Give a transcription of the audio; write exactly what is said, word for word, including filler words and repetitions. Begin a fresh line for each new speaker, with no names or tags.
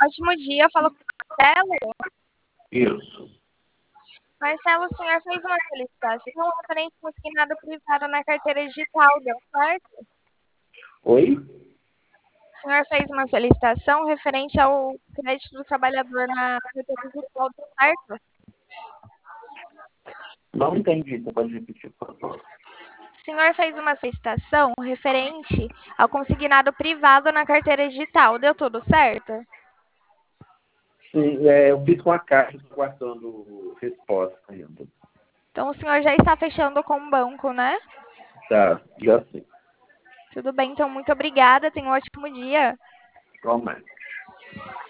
ótimo dia. Falo com o Marcelo.
Isso.
Marcelo, o senhor fez uma solicitação referente ao consignado privado na carteira digital, deu certo?
Oi?
O senhor fez uma solicitação referente ao crédito do trabalhador na carteira digital, deu certo?
Não entendi. Você pode repetir, por favor?
O senhor fez uma solicitação referente ao consignado privado na carteira digital, deu tudo certo?
Sim, é, eu fiz com a caixa, estou guardando resposta ainda.
Então, o senhor já está fechando com o banco, né?
Tá, já sei.
Tudo bem, então, muito obrigada. Tenha um ótimo dia.
Igualmente.